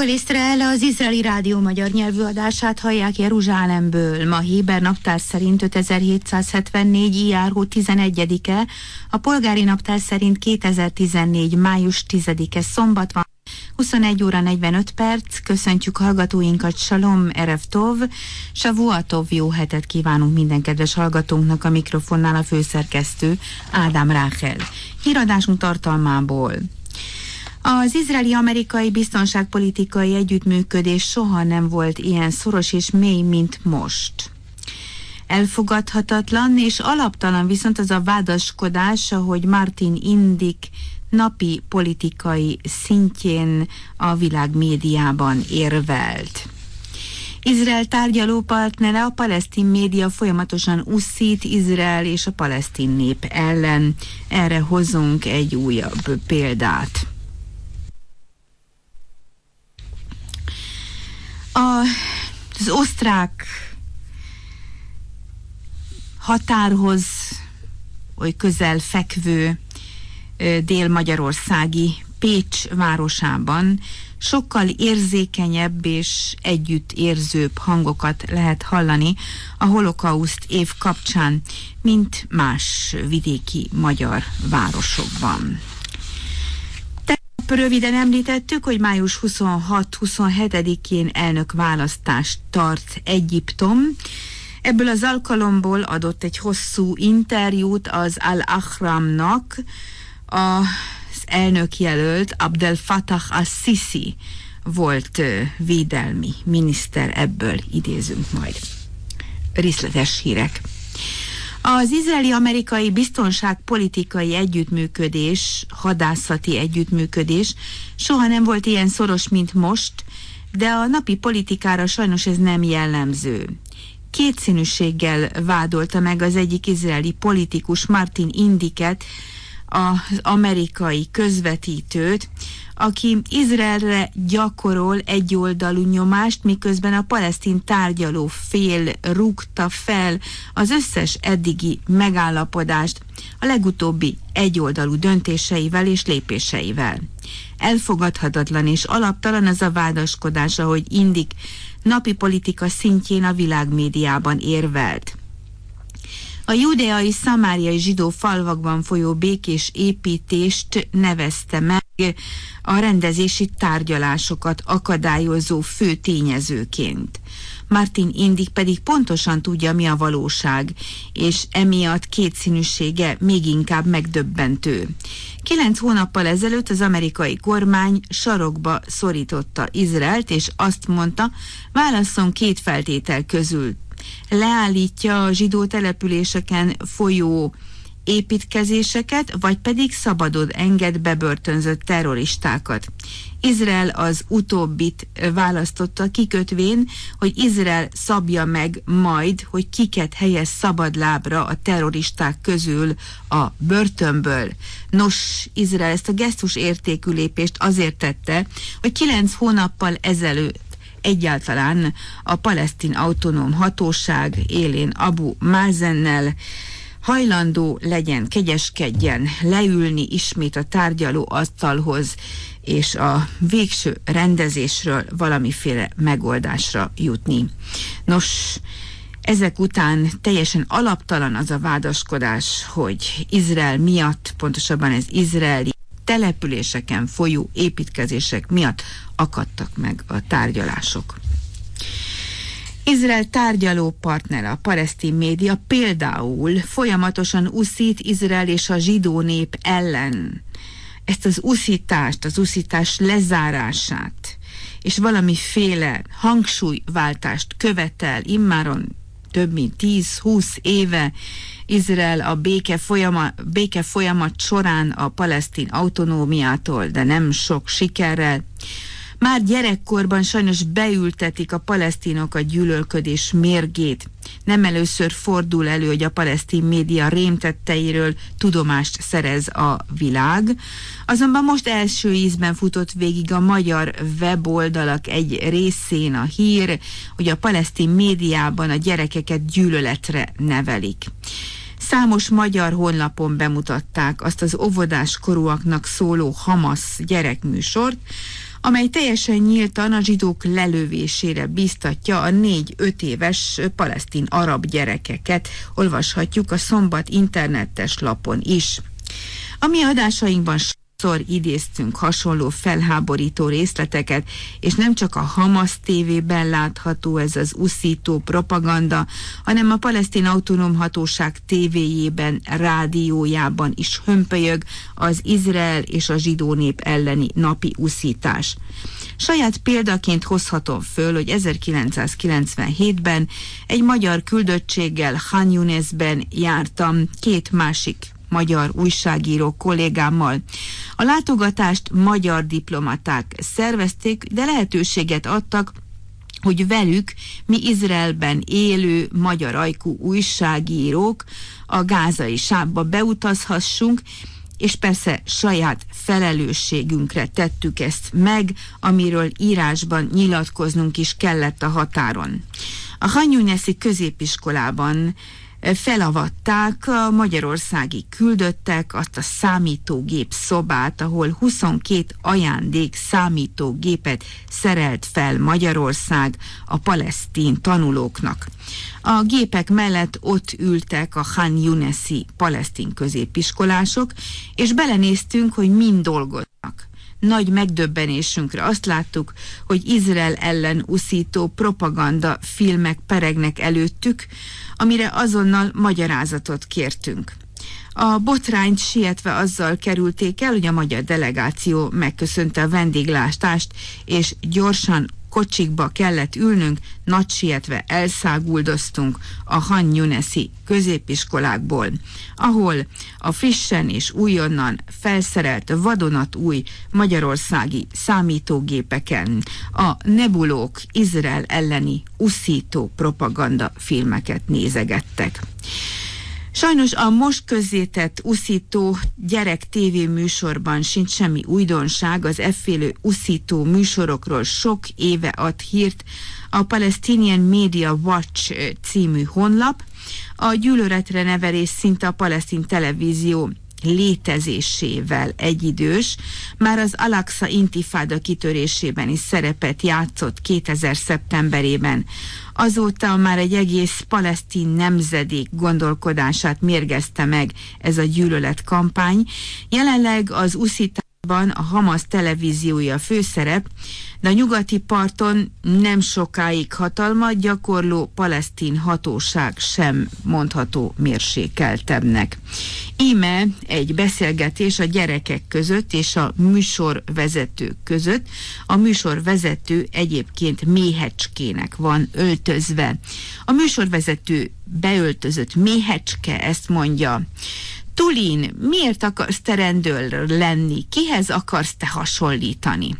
Kol Iszrael, az izraeli rádió magyar nyelvű adását hallják Jeruzsálemből. Ma héber naptár szerint 5774. ijár-hó 11-e, a polgári naptár szerint 2014. május 10-e szombat van. 21 óra 45 perc, köszöntjük hallgatóinkat, Shalom, Erev Tov, Shavua Tov, jó hetet kívánunk minden kedves hallgatónknak, a mikrofonnál a főszerkesztő Ádám Ráhel. Híradásunk tartalmából. Az izraeli-amerikai biztonságpolitikai együttműködés soha nem volt ilyen szoros és mély, mint most. Elfogadhatatlan és alaptalan viszont az a vádaskodás, hogy Martin Indyk napi politikai szintjén a világ médiában érvelt. Izrael tárgyalópartnere, a palesztin média folyamatosan uszít Izrael és a palesztin nép ellen. Erre hozunk egy újabb példát. Az osztrák határhoz oly közel fekvő dél-magyarországi Pécs városában sokkal érzékenyebb és együttérzőbb hangokat lehet hallani a holokauszt év kapcsán, mint más vidéki magyar városokban. Röviden említettük, hogy május 26-27-én elnökválasztást tart Egyiptom. Ebből az alkalomból adott egy hosszú interjút az Al-Ahramnak az elnökjelölt Abdel Fattah al-Sisi volt védelmi miniszter, ebből idézünk majd. Részletes hírek. Az izraeli-amerikai biztonságpolitikai együttműködés, hadászati együttműködés soha nem volt ilyen szoros, mint most, de a napi politikára sajnos ez nem jellemző. Kétszínűséggel vádolta meg az egyik izraeli politikus, Martin Indyket, az amerikai közvetítőt, aki Izraelre gyakorol egyoldalú nyomást, miközben a palesztin tárgyaló fél rúgta fel az összes eddigi megállapodást a legutóbbi egyoldalú döntéseivel és lépéseivel. Elfogadhatatlan és alaptalan az a vádaskodása, hogy Indyk napi politika szintjén a világmédiában érvelt. A judeai szamáriai zsidó falvakban folyó békés építést nevezte meg a rendezési tárgyalásokat akadályozó fő tényezőként. Martin Indyk pedig pontosan tudja, mi a valóság, és emiatt kétszínűsége még inkább megdöbbentő. 9 hónappal ezelőtt az amerikai kormány sarokba szorította Izraelt, és azt mondta, válasszon 2 feltétel közül. Leállítja a zsidó településeken folyó építkezéseket, vagy pedig szabadon enged bebörtönzött terroristákat. Izrael az utóbbit választotta, kikötvén, hogy Izrael szabja meg majd, hogy kiket helyez szabadlábra a terroristák közül a börtönből. Nos, Izrael ezt a gesztus értékű lépést azért tette, hogy 9 hónappal ezelőtt egyáltalán a palesztin autonóm hatóság élén Abu Mazennel hajlandó legyen, kegyeskedjen leülni ismét a tárgyaló asztalhoz, és a végső rendezésről valamiféle megoldásra jutni. Nos, ezek után teljesen alaptalan az a vádaskodás, hogy Izrael miatt, pontosabban ez izraeli településeken folyó építkezések miatt akadtak meg a tárgyalások. Izrael tárgyaló partnere, a palesztin média például folyamatosan uszít Izrael és a zsidó nép ellen. Ezt az uszítást, az uszítás lezárását és valamiféle hangsúlyváltást követel immáron több mint 10-20 éve Izrael a béke folyamat során a palesztin autonómiától, de nem sok sikerrel. Már gyerekkorban sajnos beültetik a palesztinok a gyűlölködés mérgét. Nem először fordul elő, hogy a palesztin média rémtetteiről tudomást szerez a világ. Azonban most első ízben futott végig a magyar weboldalak egy részén a hír, hogy a palesztin médiában a gyerekeket gyűlöletre nevelik. Számos magyar honlapon bemutatták azt az óvodás korúaknak szóló Hamasz gyerekműsort, amely teljesen nyíltan a zsidók lelövésére bíztatja a 4-5 éves palesztin arab gyerekeket, olvashatjuk a Szombat internetes lapon is. A mi adásainkban sokszor idéztünk hasonló felháborító részleteket, és nem csak a Hamas tévében látható ez az uszító propaganda, hanem a Palesztin Autonóm Hatóság tévéjében, rádiójában is hömpölyög az Izrael és a zsidó nép elleni napi uszítás. Saját példaként hozhatom föl, hogy 1997-ben egy magyar küldöttséggel Khan Younesben jártam 2 másik magyar újságíró kollégámmal. A látogatást magyar diplomaták szervezték, de lehetőséget adtak, hogy velük mi Izraelben élő magyar ajkú újságírók a gázai sávba beutazhassunk, és persze saját felelősségünkre tettük ezt meg, amiről írásban nyilatkoznunk is kellett a határon. A Khan Younesi középiskolában felavatták a magyarországi küldöttek azt a számítógép szobát, ahol 22 ajándék számítógépet szerelt fel Magyarország a palesztin tanulóknak. A gépek mellett ott ültek a Khan Younesi palesztin középiskolások, és belenéztünk, hogy mind dolgoznak. Nagy megdöbbenésünkre azt láttuk, hogy Izrael ellen uszító propaganda filmek peregnek előttük, amire azonnal magyarázatot kértünk. A botrányt sietve azzal kerülték el, hogy a magyar delegáció megköszönte a vendéglátást, és gyorsan kocsikba kellett ülnünk, nagy sietve elszáguldoztunk a Khan Younesi középiskolákból, ahol a frissen és újonnan felszerelt vadonatúj magyarországi számítógépeken a nebulók Izrael elleni uszító propaganda filmeket nézegettek. Sajnos a most közzétett uszító gyerek tévéműsorban sincs semmi újdonság, az effélő uszító műsorokról sok éve ad hírt a Palestinian Media Watch című honlap. A gyűlöletre nevelés szinte a palesztin televízió létezésével egyidős, már az Al-Aqsa intifáda kitörésében is szerepet játszott 2000. szeptemberében. Azóta már egy egész palesztin nemzedék gondolkodását mérgezte meg ez a gyűlöletkampány. Jelenleg az uszításban a Hamas televíziója főszerep, de a nyugati parton nem sokáig hatalmat gyakorló palesztin hatóság sem mondható mérsékeltebbnek. Íme egy beszélgetés a gyerekek között és a műsorvezetők között. A műsorvezető egyébként méhecskének van öltözve. A műsorvezető beöltözött méhecske ezt mondja: Tulin, miért akarsz te rendőr lenni? Kihez akarsz te hasonlítani?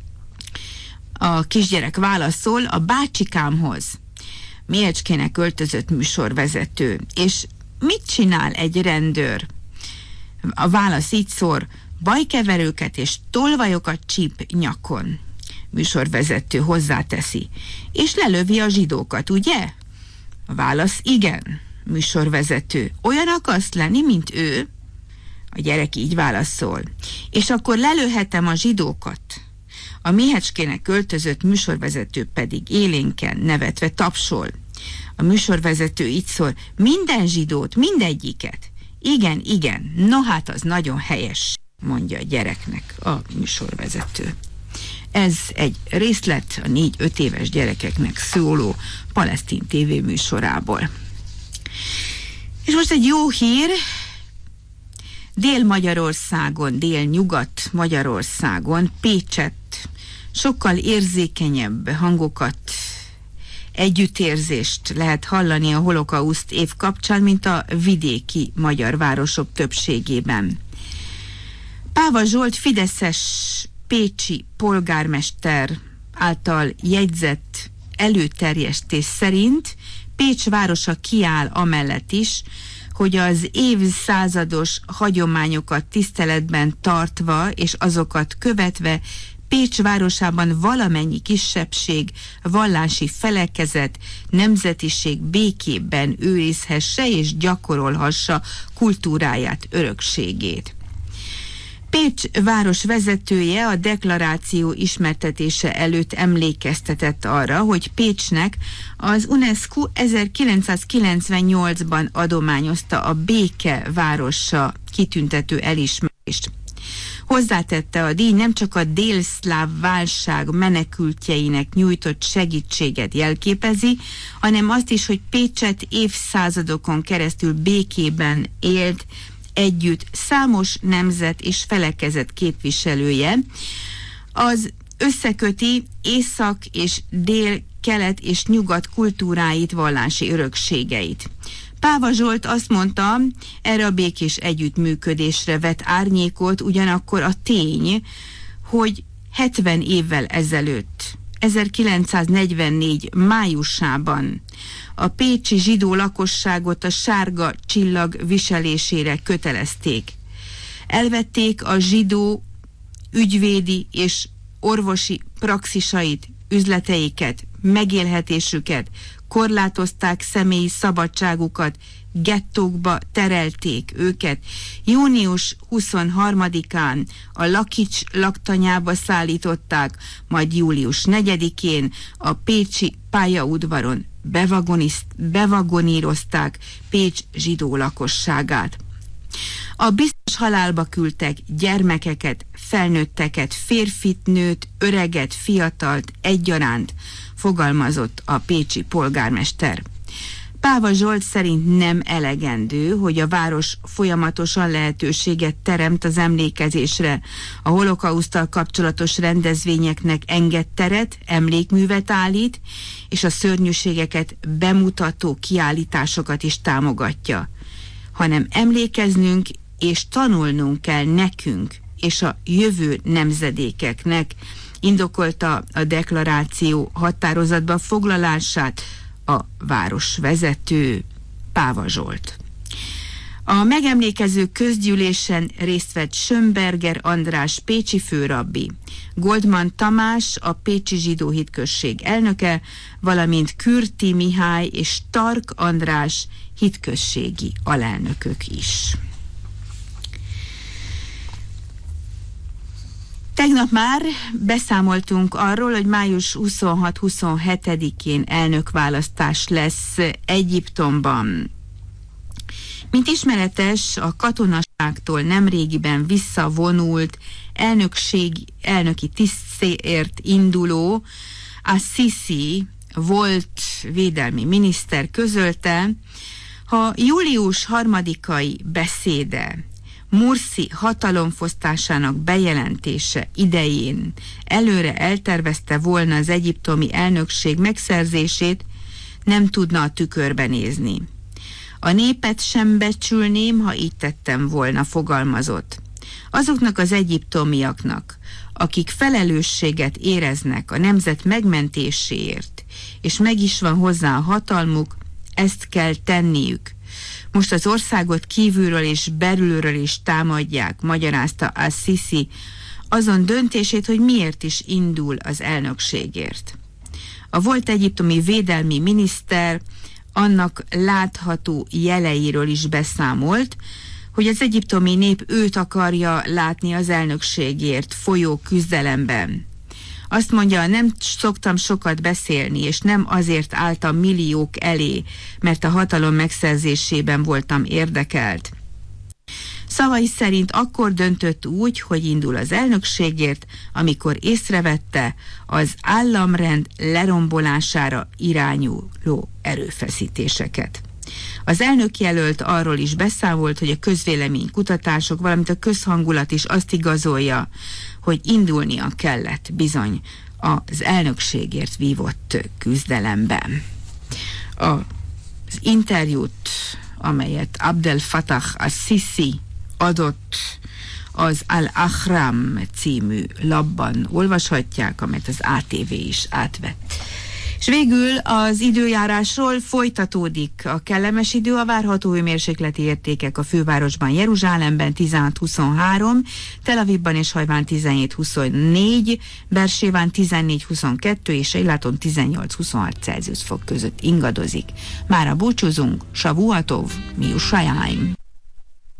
A kisgyerek válaszol: a bácsikámhoz. Méhecskének öltözött műsorvezető. És mit csinál egy rendőr? A válasz így szól: bajkeverőket és tolvajokat csíp nyakon. Műsorvezető hozzáteszi: és lelövi a zsidókat, ugye? A válasz: igen. Műsorvezető: olyan akarsz lenni, mint ő? A gyerek így válaszol: és akkor lelőhetem a zsidókat? A méhecskének öltözött műsorvezető pedig élénken nevetve tapsol. A műsorvezető így szól: minden zsidót, mindegyiket. Igen, igen, no hát az nagyon helyes, mondja a gyereknek a műsorvezető. Ez egy részlet a 4-5 éves gyerekeknek szóló palesztin tévéműsorából. És most egy jó hír: Dél-Magyarországon, Dél-Nyugat-Magyarországon, Pécsett sokkal érzékenyebb hangokat, együttérzést lehet hallani a holokauszt év kapcsán, mint a vidéki magyar városok többségében. Páva Zsolt fideszes pécsi polgármester által jegyzett előterjesztés szerint Pécs városa kiáll amellett is, hogy az évszázados hagyományokat tiszteletben tartva és azokat követve Pécs városában valamennyi kisebbség, vallási felekezet, nemzetiség békében őrizhesse és gyakorolhassa kultúráját, örökségét. Pécs város vezetője a deklaráció ismertetése előtt emlékeztetett arra, hogy Pécsnek az UNESCO 1998-ban adományozta a béke városa kitüntető elismerést. Hozzátette, a díj nem csak a délszláv válság menekültjeinek nyújtott segítséget jelképezi, hanem azt is, hogy Pécset évszázadokon keresztül békében élt együtt számos nemzet és felekezet képviselője. Az összeköti észak és dél, kelet és nyugat kultúráit, vallási örökségeit. Páva Zsolt azt mondta, erre a békés együttműködésre vet árnyékot, ugyanakkor a tény, hogy 70 évvel ezelőtt, 1944 májusában a pécsi zsidó lakosságot a sárga csillag viselésére kötelezték. Elvették a zsidó ügyvédi és orvosi praxisait, üzleteiket, megélhetésüket, korlátozták személyi szabadságukat, gettókba terelték őket. Június 23-án a Lakics laktanyába szállították, majd július 4-én a pécsi pályaudvaron bevagonírozták Pécs zsidó lakosságát. A biztos halálba küldtek gyermekeket, felnőtteket, férfit, nőt, öreget, fiatalt egyaránt, fogalmazott a pécsi polgármester. Páva Zsolt szerint nem elegendő, hogy a város folyamatosan lehetőséget teremt az emlékezésre. A holokauszttal kapcsolatos rendezvényeknek enged teret, emlékművet állít, és a szörnyűségeket bemutató kiállításokat is támogatja, hanem emlékeznünk és tanulnunk kell nekünk és a jövő nemzedékeknek, indokolta a deklaráció határozatba foglalását a városvezető, Páva Zsolt. A megemlékező közgyűlésen részt vett Schönberger András pécsi főrabbi, Goldman Tamás a pécsi zsidó hitközség elnöke, valamint Kürti Mihály és Stark András hitközségi alelnökök is. Tegnap már beszámoltunk arról, hogy május 26-27-én elnökválasztás lesz Egyiptomban. Mint ismeretes, a katonaságtól nemrégiben visszavonult elnöki tisztért induló Assisi volt védelmi miniszter közölte, ha július 3-ai beszéde Mursi hatalomfosztásának bejelentése idején előre eltervezte volna az egyiptomi elnökség megszerzését, nem tudna a tükörbe nézni. A népet sem becsülném, ha így tettem volna, fogalmazott. Azoknak az egyiptomiaknak, akik felelősséget éreznek a nemzet megmentéséért, és meg is van hozzá a hatalmuk, ezt kell tenniük. Most az országot kívülről és belülről is támadják, magyarázta Assisi azon döntését, hogy miért is indul az elnökségért. A volt egyiptomi védelmi miniszter annak látható jeleiről is beszámolt, hogy az egyiptomi nép őt akarja látni az elnökségért folyó küzdelemben. Azt mondja, nem szoktam sokat beszélni, és nem azért álltam milliók elé, mert a hatalom megszerzésében voltam érdekelt. Szavai szerint akkor döntött úgy, hogy indul az elnökségért, amikor észrevette az államrend lerombolására irányuló erőfeszítéseket. Az elnökjelölt arról is beszámolt, hogy a közvéleménykutatások, valamint a közhangulat is azt igazolja, hogy indulnia kellett bizony az elnökségért vívott küzdelemben. Az interjút, amelyet Abdel Fattah al-Sisi adott az Al-Ahram című lapban olvashatják, amelyet az ATV is átvett. És végül az időjárásról folytatódik a kellemes idő, a várható hőmérsékleti értékek a fővárosban, Jeruzsálemben 16-23, Tel Avivban és Hajván 17-24, Bersében 14-22 és Eiláton 18-26 Celsius fok között ingadozik. Mára búcsúzunk, Shavuatov, Miushayaim.